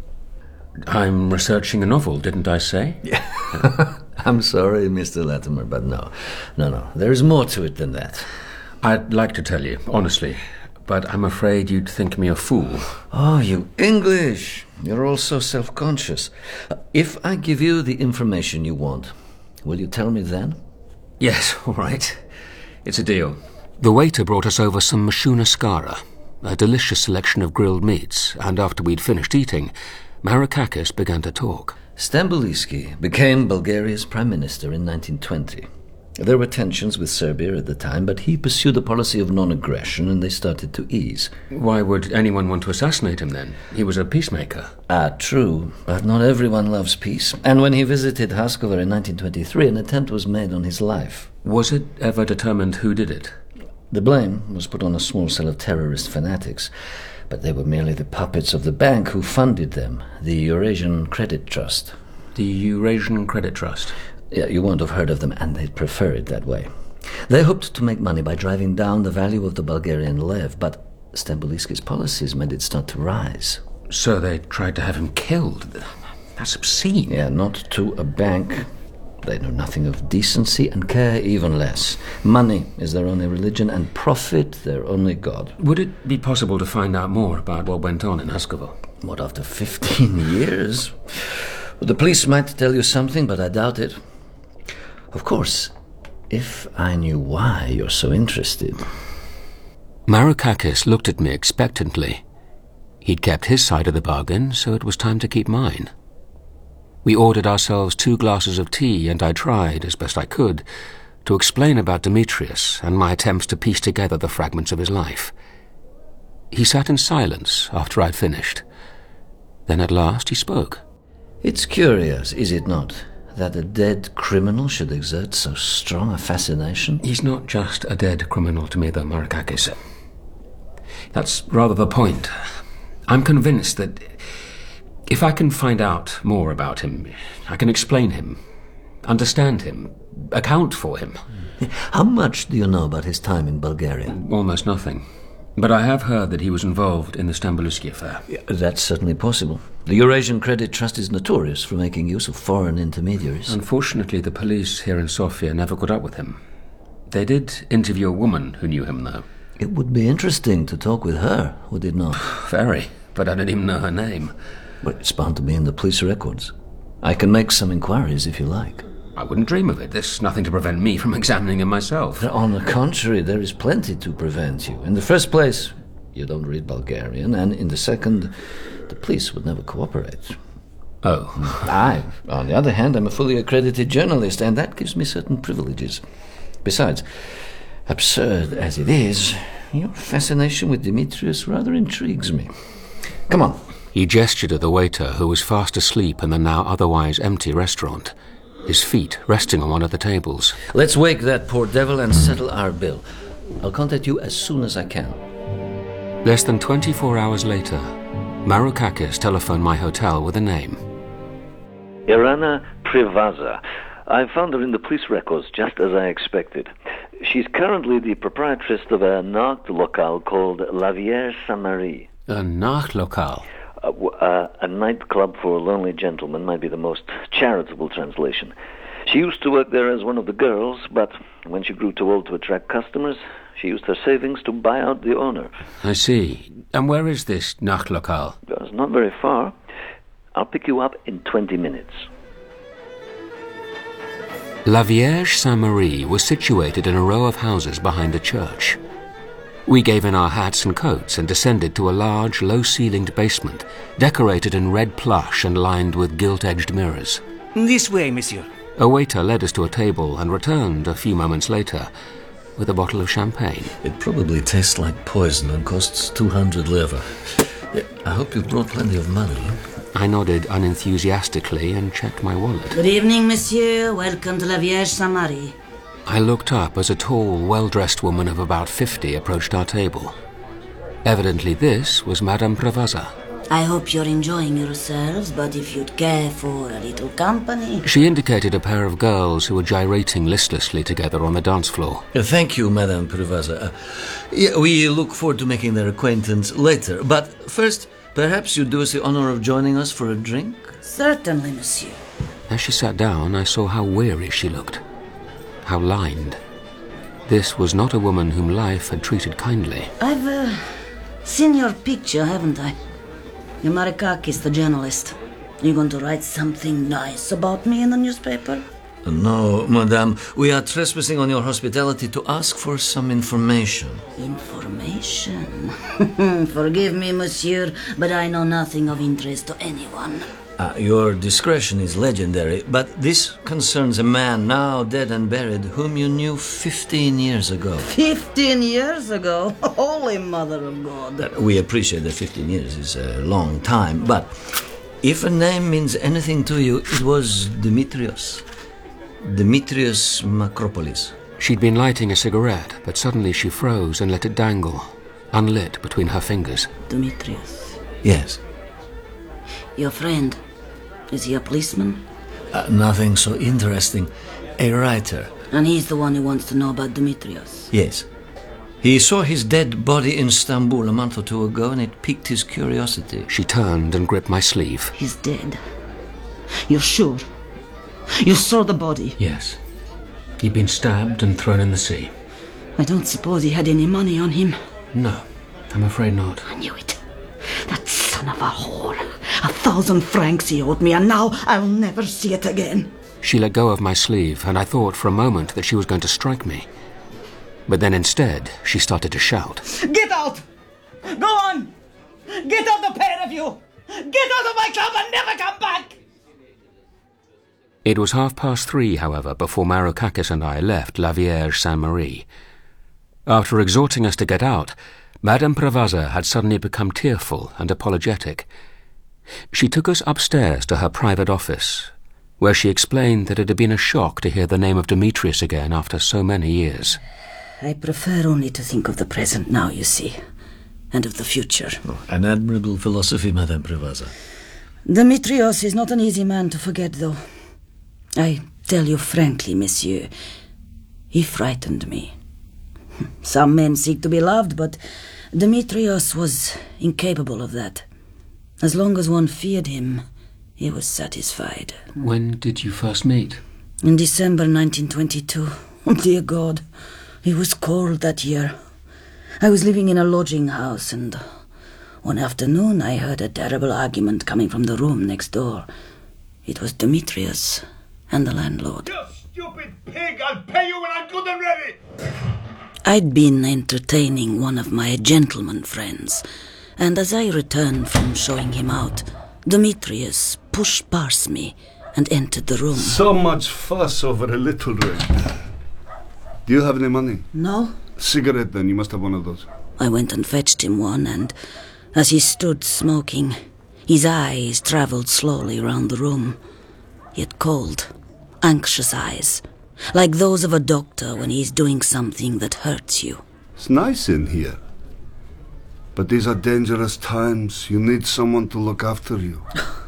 I'm researching a novel, didn't I say? Yeah. I'm sorry, Mister Latimer, but no. No, no. There is more to it than that. I'd like to tell you, honestly, but I'm afraid you'd think me a fool. Oh, you English! You're all so self-conscious. If I give you the information you want, will you tell me then? Yes, all right. It's a deal. The waiter brought us over some mashuna skara, a delicious selection of grilled meats, and after we'd finished eating, Marakakis began to talk. Stambuliski became Bulgaria's prime minister in nineteen twenty. There were tensions with Serbia at the time, but he pursued a policy of non-aggression and they started to ease. Why would anyone want to assassinate him then? He was a peacemaker. Ah, true, but not everyone loves peace. And when he visited Haskovo in nineteen twenty-three, an attempt was made on his life. Was it ever determined who did it? The blame was put on a small cell of terrorist fanatics, but they were merely the puppets of the bank who funded them, the Eurasian Credit Trust. The Eurasian Credit Trust? Yeah, you won't have heard of them, and they'd prefer it that way. They hoped to make money by driving down the value of the Bulgarian lev, but Stambuliski's policies made it start to rise. So they tried to have him killed? That's obscene. Yeah, not to a bank. They know nothing of decency and care even less. Money is their only religion, and profit their only god. Would it be possible to find out more about what went on in Haskovo? What, after fifteen years? Well, the police might tell you something, but I doubt it. Of course, if I knew why you're so interested. Marakakis looked at me expectantly. He'd kept his side of the bargain, so it was time to keep mine. We ordered ourselves two glasses of tea, and I tried, as best I could, to explain about Demetrius and my attempts to piece together the fragments of his life. He sat in silence after I'd finished. Then at last he spoke. It's curious, is it not, that a dead criminal should exert so strong a fascination? He's not just a dead criminal to me, though, Marakakis. That's rather the point. I'm convinced that if I can find out more about him, I can explain him, understand him, account for him. How much do you know about his time in Bulgaria? Almost nothing. But I have heard that he was involved in the Stambuliski affair. Yeah, that's certainly possible. The Eurasian Credit Trust is notorious for making use of foreign intermediaries. Unfortunately, the police here in Sofia never caught up with him. They did interview a woman who knew him, though. It would be interesting to talk with her, would it not? Very, but I don't even know her name. Well, it's bound to be in the police records. I can make some inquiries if you like. I wouldn't dream of it. There's nothing to prevent me from examining him myself. On the contrary, there is plenty to prevent you. In the first place, you don't read Bulgarian, and in the second, the police would never cooperate. Oh. I, on the other hand, am a fully accredited journalist, and that gives me certain privileges. Besides, absurd as it is, your fascination with Demetrius rather intrigues me. Come on. He gestured at the waiter, who was fast asleep in the now otherwise empty restaurant, his feet resting on one of the tables. Let's wake that poor devil and settle our bill. I'll contact you as soon as I can. Less than twenty-four hours later, Marakakis telephoned my hotel with a name. Irana Privaza. I found her in the police records, just as I expected. She's currently the proprietress of a nachtlokal called La Vierge Saint-Marie. A nachtlokal? Uh, uh, a nightclub for lonely gentlemen might be the most charitable translation. She used to work there as one of the girls, but when she grew too old to attract customers, she used her savings to buy out the owner. I see. And where is this nachtlokal? It's not very far. I'll pick you up in twenty minutes. La Vierge Saint-Marie was situated in a row of houses behind the church. We gave in our hats and coats and descended to a large, low-ceilinged basement, decorated in red plush and lined with gilt-edged mirrors. This way, monsieur. A waiter led us to a table and returned a few moments later with a bottle of champagne. It probably tastes like poison and costs two hundred leva. I hope you brought plenty of money. I nodded unenthusiastically and checked my wallet. Good evening, monsieur. Welcome to La Vierge Saint-Marie. I looked up as a tall, well-dressed woman of about fifty approached our table. Evidently this was Madame Prevasa. I hope you're enjoying yourselves, but if you'd care for a little company... She indicated a pair of girls who were gyrating listlessly together on the dance floor. Uh, thank you, Madame Prevasa. Uh, yeah, we look forward to making their acquaintance later. But first, perhaps you'd do us the honor of joining us for a drink? Certainly, monsieur. As she sat down, I saw how weary she looked. How lined. This was not a woman whom life had treated kindly. I've uh, seen your picture, haven't I? You're Marakakis, the journalist. You going to write something nice about me in the newspaper? No, madame. We are trespassing on your hospitality to ask for some information. Information? Forgive me, monsieur, but I know nothing of interest to anyone. Uh, your discretion is legendary, but this concerns a man now dead and buried whom you knew fifteen years ago. Fifteen years ago? Holy Mother of God. Uh, we appreciate that fifteen years is a long time, but if a name means anything to you, it was Dimitrios. Dimitrios Makropoulos. She'd been lighting a cigarette, but suddenly she froze and let it dangle, unlit between her fingers. Dimitrios. Yes. Your friend. Is he a policeman? Uh, nothing so interesting. A writer. And he's the one who wants to know about Dimitrios? Yes. He saw his dead body in Istanbul a month or two ago, and it piqued his curiosity. She turned and gripped my sleeve. He's dead. You're sure? You saw the body? Yes. He'd been stabbed and thrown in the sea. I don't suppose he had any money on him? No, I'm afraid not. I knew it. That son of a whore. A thousand francs he owed me, and now I'll never see it again. She let go of my sleeve, and I thought for a moment that she was going to strike me. But then instead, she started to shout. Get out! Go on! Get out, the pair of you! Get out of my club and never come back! It was half past three, however, before Marakakis and I left La Vierge Saint-Marie. After exhorting us to get out, Madame Prevasa had suddenly become tearful and apologetic. She took us upstairs to her private office, where she explained that it had been a shock to hear the name of Demetrius again after so many years. I prefer only to think of the present now, you see, and of the future. Oh, an admirable philosophy, Madame Prevasa. Demetrios is not an easy man to forget, though. I tell you frankly, monsieur, he frightened me. Some men seek to be loved, but Demetrios was incapable of that. As long as one feared him, he was satisfied. When did you first meet? In December nineteen twenty-two. Oh, dear God, it was cold that year. I was living in a lodging house, and one afternoon I heard a terrible argument coming from the room next door. It was Demetrius and the landlord. You stupid pig! I'll pay you when I'm good and ready! I'd been entertaining one of my gentleman friends, and as I returned from showing him out, Demetrius pushed past me and entered the room. So much fuss over a little drink. Do you have any money? No. Cigarette, then. You must have one of those. I went and fetched him one, and as he stood smoking, his eyes travelled slowly round the room. Yet cold, anxious eyes, like those of a doctor when he's doing something that hurts you. It's nice in here. But these are dangerous times. You need someone to look after you.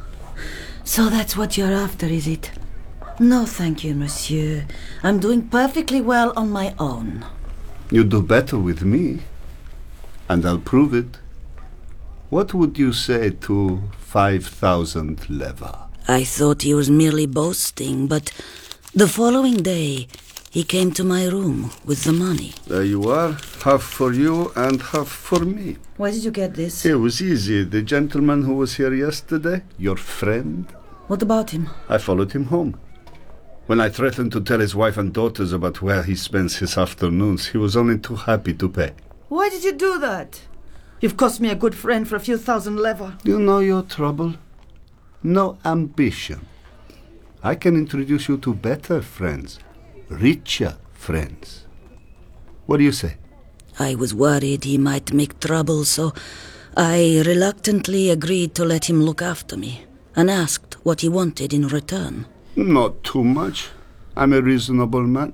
So that's what you're after, is it? No, thank you, monsieur. I'm doing perfectly well on my own. You do better with me, and I'll prove it. What would you say to five thousand leva? I thought he was merely boasting, but the following day he came to my room with the money. There you are, half for you and half for me. Why did you get this? It was easy. The gentleman who was here yesterday, your friend. What about him? I followed him home. When I threatened to tell his wife and daughters about where he spends his afternoons, he was only too happy to pay. Why did you do that? You've cost me a good friend for a few thousand leva. You know your trouble. No ambition. I can introduce you to better friends, richer friends. What do you say? I was worried he might make trouble, so I reluctantly agreed to let him look after me. and asked what he wanted in return. Not too much. I'm a reasonable man.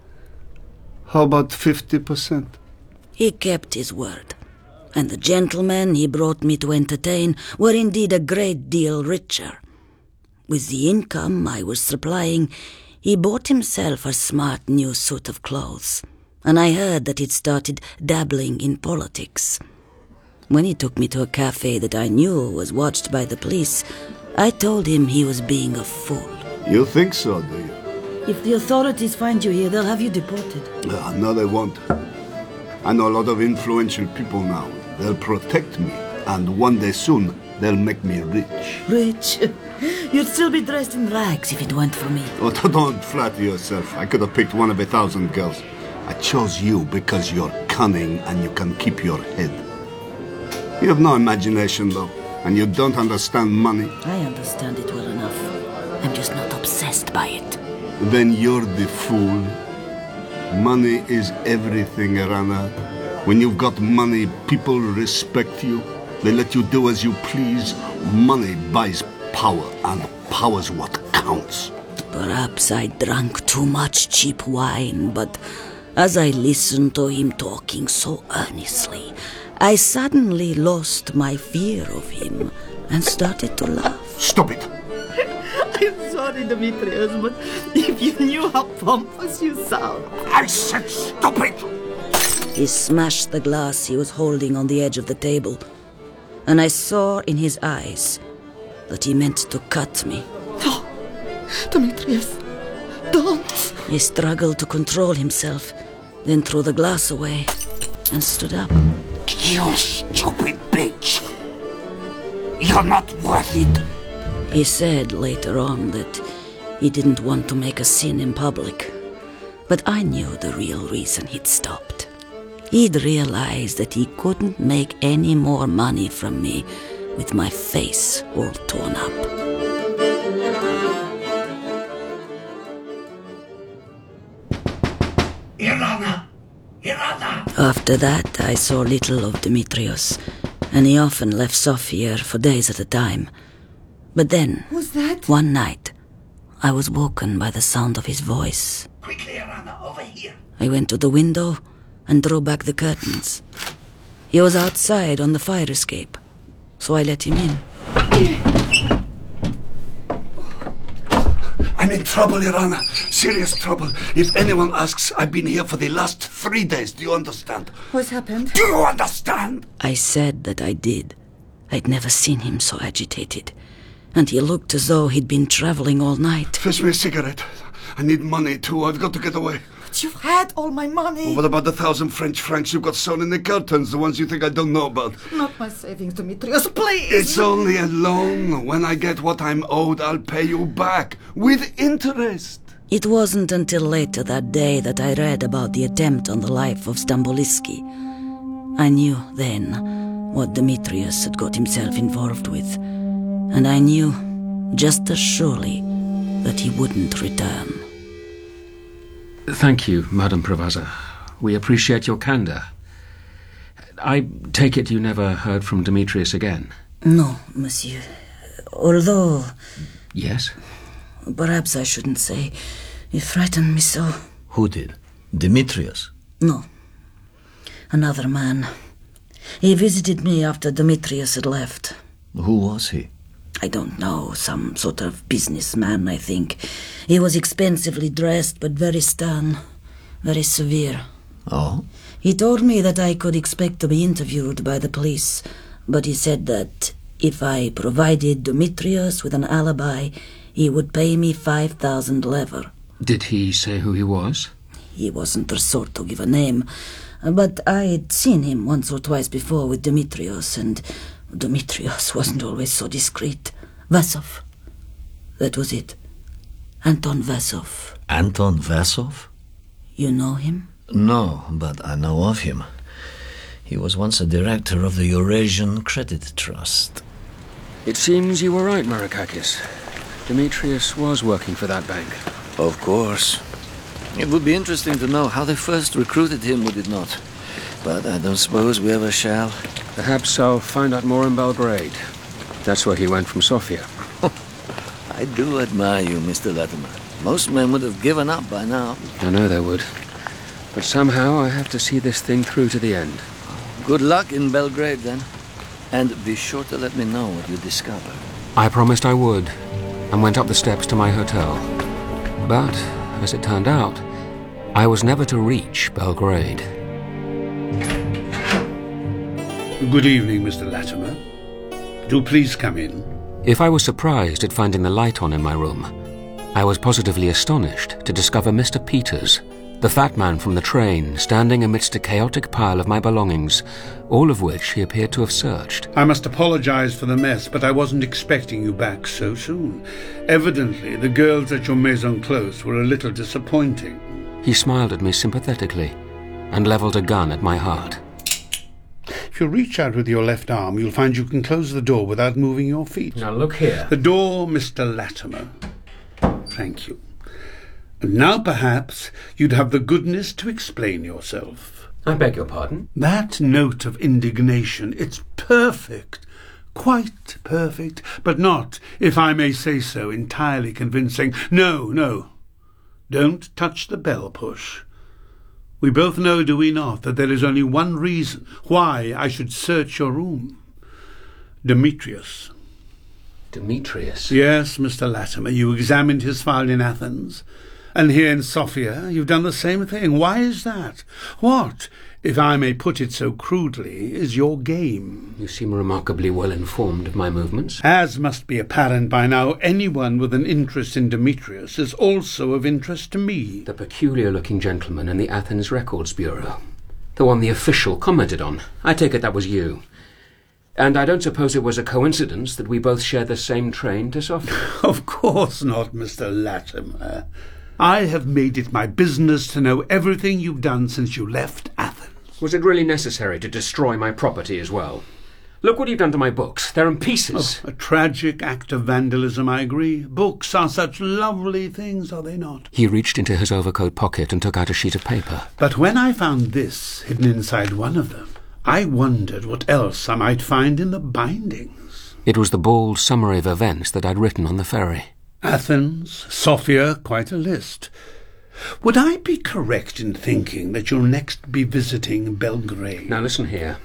How about fifty percent? He kept his word, and the gentlemen he brought me to entertain were indeed a great deal richer. With the income I was supplying, he bought himself a smart new suit of clothes, and I heard that he'd started dabbling in politics. When he took me to a cafe that I knew was watched by the police, I told him he was being a fool. You think so, do you? If the authorities find you here, they'll have you deported. Uh, no, they won't. I know a lot of influential people now. They'll protect me, and one day soon, they'll make me rich. Rich? You'd still be dressed in rags if it weren't for me. Oh, don't flatter yourself. I could have picked one of a thousand girls. I chose you because you're cunning and you can keep your head. You have no imagination, though, and you don't understand money. I understand it well enough. I'm just not obsessed by it. Then you're the fool. Money is everything, Rana. When you've got money, people respect you. They let you do as you please. Money buys power, and power's what counts. Perhaps I drank too much cheap wine, but as I listened to him talking so earnestly, I suddenly lost my fear of him and started to laugh. Stop it! I'm sorry, Demetrius, but if you knew how pompous you sound... I said stop it! He smashed the glass he was holding on the edge of the table, and I saw in his eyes that he meant to cut me. No, Demetrius, don't! He struggled to control himself, then threw the glass away and stood up. You stupid bitch! You're not worth it! He said later on that he didn't want to make a scene in public, but I knew the real reason he'd stopped. He'd realized that he couldn't make any more money from me with my face all torn up. Irana! Irana! After that, I saw little of Demetrius, and he often left Sofia for days at a time. But then, Who's that? one night, I was woken by the sound of his voice. Quickly, Irana, over here! I went to the window and drew back the curtains. He was outside on the fire escape, so I let him in. I'm in trouble, Irana. Serious trouble. If anyone asks, I've been here for the last three days. Do you understand? What's happened? Do you understand? I said that I did. I'd never seen him so agitated, and he looked as though he'd been traveling all night. Fetch me a cigarette. I need money, too. I've got to get away. But you've had all my money. Oh, what about the thousand French francs you've got sewn in the curtains, the ones you think I don't know about? Not my savings, Demetrius, please! It's only a loan. When I get what I'm owed, I'll pay you back. With interest. It wasn't until later that day that I read about the attempt on the life of Stambolisky. I knew then what Demetrius had got himself involved with, and I knew just as surely that he wouldn't return. Thank you, Madame Pravaza. We appreciate your candour. I take it you never heard from Demetrius again? No, monsieur. Although... Yes? Perhaps I shouldn't say. It frightened me so. Who did? Demetrius? No. Another man. He visited me after Demetrius had left. Who was he? I don't know, some sort of businessman, I think. He was expensively dressed, but very stern, very severe. Oh? He told me that I could expect to be interviewed by the police, but he said that if I provided Demetrius with an alibi, he would pay me five thousand lever. Did he say who he was? He wasn't the sort to give a name, but I'd seen him once or twice before with Demetrius, and Demetrius wasn't always so discreet. Vasov. That was it. Anton Vasov. Anton Vasov? You know him? No, but I know of him. He was once a director of the Eurasian Credit Trust. It seems you were right, Marakakis. Demetrius was working for that bank. Of course. It would be interesting to know how they first recruited him, would it not? But I don't suppose we ever shall. Perhaps I'll find out more in Belgrade. That's where he went from Sofia. I do admire you, Mister Latimer. Most men would have given up by now. I know they would. But somehow I have to see this thing through to the end. Good luck in Belgrade, then. And be sure to let me know what you discover. I promised I would, and went up the steps to my hotel. But, as it turned out, I was never to reach Belgrade. Good evening, Mister Latimer. Do please come in. If I was surprised at finding the light on in my room, I was positively astonished to discover Mister Peters, the fat man from the train, standing amidst a chaotic pile of my belongings, all of which he appeared to have searched. I must apologize for the mess, but I wasn't expecting you back so soon. Evidently, the girls at your Maison Close were a little disappointing. He smiled at me sympathetically and levelled a gun at my heart. If you reach out with your left arm, you'll find you can close the door without moving your feet. Now look here. The door, Mister Latimer. Thank you. And now perhaps you'd have the goodness to explain yourself. I beg your pardon? That note of indignation, it's perfect. Quite perfect, but not, if I may say so, entirely convincing. No, no. Don't touch the bell push. We both know, do we not, that there is only one reason why I should search your room. Demetrius. Demetrius? Yes, Mister Latimer, you examined his file in Athens. And here in Sofia, you've done the same thing. Why is that? What, if I may put it so crudely, is your game? You seem remarkably well informed of my movements. As must be apparent by now, anyone with an interest in Demetrius is also of interest to me. The peculiar-looking gentleman in the Athens Records Bureau. The one the official commented on. I take it that was you. And I don't suppose it was a coincidence that we both share the same train to Sofia? Of course not, Mister Latimer. I have made it my business to know everything you've done since you left Athens. Was it really necessary to destroy my property as well? Look what you've done to my books. They're in pieces. Oh, a tragic act of vandalism, I agree. Books are such lovely things, are they not? He reached into his overcoat pocket and took out a sheet of paper. But when I found this hidden inside one of them, I wondered what else I might find in the bindings. It was the bald summary of events that I'd written on the ferry. Athens, Sofia, quite a list. Would I be correct in thinking that you'll next be visiting Belgrade? Now listen here.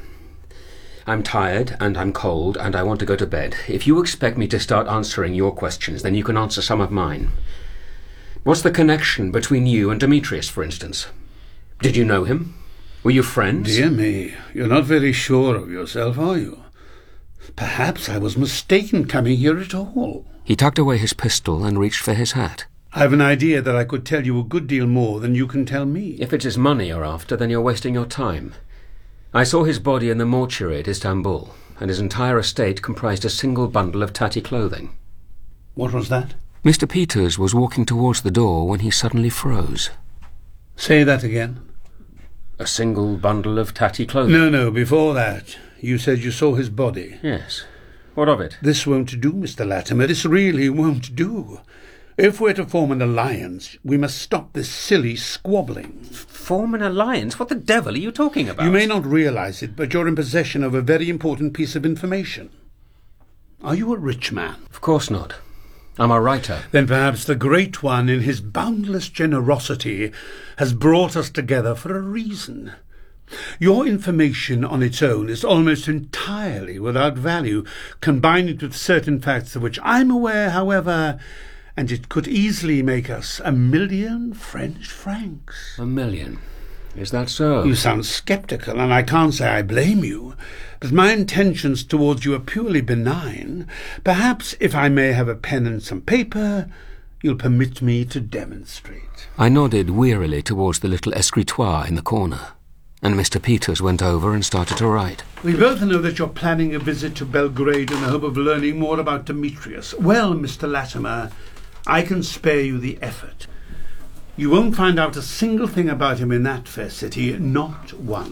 I'm tired, and I'm cold, and I want to go to bed. If you expect me to start answering your questions, then you can answer some of mine. What's the connection between you and Demetrius, for instance? Did you know him? Were you friends? Dear me, you're not very sure of yourself, are you? Perhaps I was mistaken coming here at all. He tucked away his pistol and reached for his hat. I've an idea that I could tell you a good deal more than you can tell me. If it's his money you're after, then you're wasting your time. I saw his body in the mortuary at Istanbul, and his entire estate comprised a single bundle of tatty clothing. What was that? Mister Peters was walking towards the door when he suddenly froze. Say that again. A single bundle of tatty clothing? No, no, before that. You said you saw his body. Yes. What of it? This won't do, Mister Latimer. This really won't do. If we're to form an alliance, we must stop this silly squabbling. Form an alliance? What the devil are you talking about? You may not realize it, but you're in possession of a very important piece of information. Are you a rich man? Of course not. I'm a writer. Then perhaps the Great One, in his boundless generosity, has brought us together for a reason. Your information on its own is almost entirely without value. Combine it with certain facts of which I'm aware, however, and it could easily make us a million French francs. A million? Is that so? You sound sceptical, and I can't say I blame you. But my intentions towards you are purely benign. Perhaps, if I may have a pen and some paper, you'll permit me to demonstrate. I nodded wearily towards the little escritoire in the corner, and Mister Peters went over and started to write. We both know that you're planning a visit to Belgrade in the hope of learning more about Demetrius. Well, Mister Latimer, I can spare you the effort. You won't find out a single thing about him in that fair city, not one.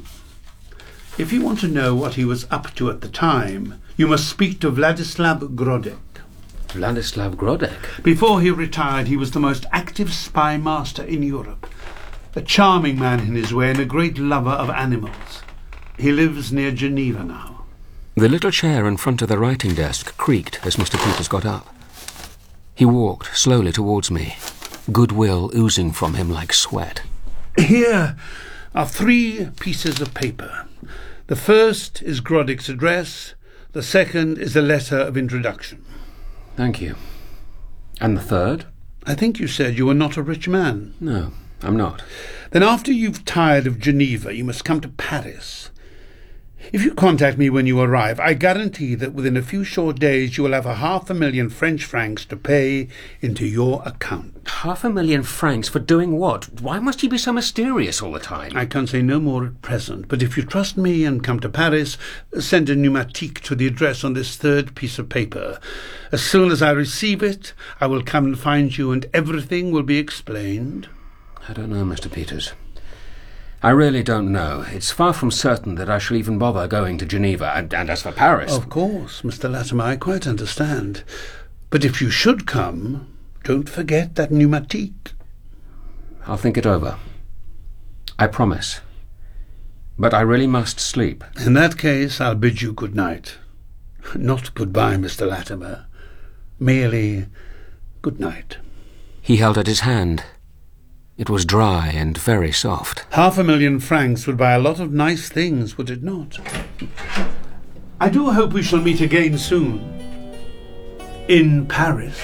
If you want to know what he was up to at the time, you must speak to Vladislav Grodek. Vladislav Grodek? Before he retired, he was the most active spy master in Europe. A charming man in his way and a great lover of animals. He lives near Geneva now. The little chair in front of the writing desk creaked as Mister Peters got up. He walked slowly towards me, goodwill oozing from him like sweat. Here are three pieces of paper. The first is Groddick's address. The second is a letter of introduction. Thank you. And the third? I think you said you were not a rich man. No, I'm not. Then after you've tired of Geneva, you must come to Paris. If you contact me when you arrive, I guarantee that within a few short days you will have a half a million French francs to pay into your account. Half a million francs for doing what? Why must you be so mysterious all the time? I can say no more at present, but if you trust me and come to Paris, send a pneumatique to the address on this third piece of paper. As soon as I receive it, I will come and find you and everything will be explained. I don't know, Mister Peters. I really don't know. It's far from certain that I shall even bother going to Geneva, and, and as for Paris... Of course, Mister Latimer, I quite understand. But if you should come, don't forget that pneumatique. I'll think it over. I promise. But I really must sleep. In that case, I'll bid you good night. Not goodbye, Mister Latimer. Merely good night. He held out his hand. It was dry and very soft. Half a million francs would buy a lot of nice things, would it not? I do hope we shall meet again soon. In Paris.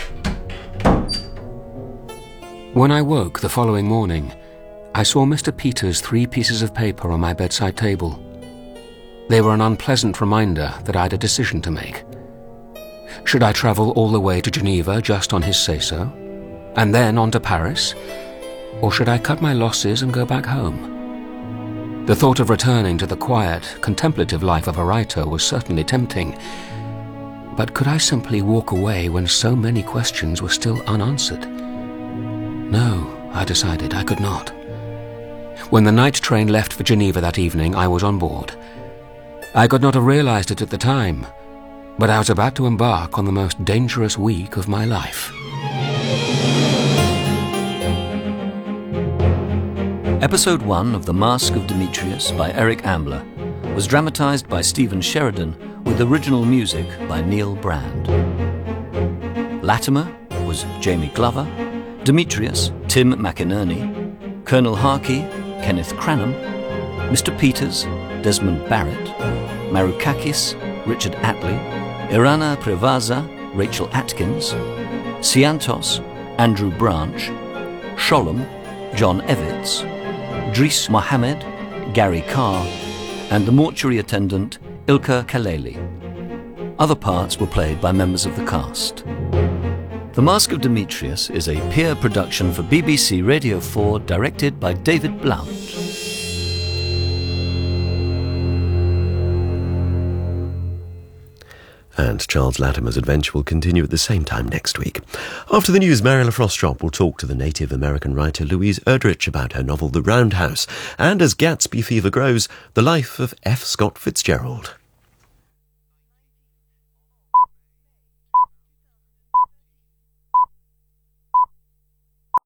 When I woke the following morning, I saw Mister Peters' three pieces of paper on my bedside table. They were an unpleasant reminder that I had a decision to make. Should I travel all the way to Geneva just on his say-so, and then on to Paris? Or should I cut my losses and go back home? The thought of returning to the quiet, contemplative life of a writer was certainly tempting. But could I simply walk away when so many questions were still unanswered? No, I decided I could not. When the night train left for Geneva that evening, I was on board. I could not have realized it at the time, but I was about to embark on the most dangerous week of my life. Episode one of The Mask of Demetrius by Eric Ambler was dramatised by Stephen Sheridan with original music by Neil Brand. Latimer was Jamie Glover, Demetrius, Tim McInerney, Colonel Harkey, Kenneth Cranham, Mister Peters, Desmond Barrett, Marukakis, Richard Atley, Irana Prevaza, Rachel Atkins, Siantos, Andrew Branch, Sholem, John Evitz, Dries Mohammed, Gary Carr, and the mortuary attendant Ilka Kaleli. Other parts were played by members of the cast. The Mask of Demetrius is a peer production for B B C Radio four, directed by David Blount. And Charles Latimer's adventure will continue at the same time next week. After the news, Mary LaFrost-Trott will talk to the native American writer Louise Erdrich about her novel The Roundhouse, and as Gatsby fever grows, the life of F. Scott Fitzgerald.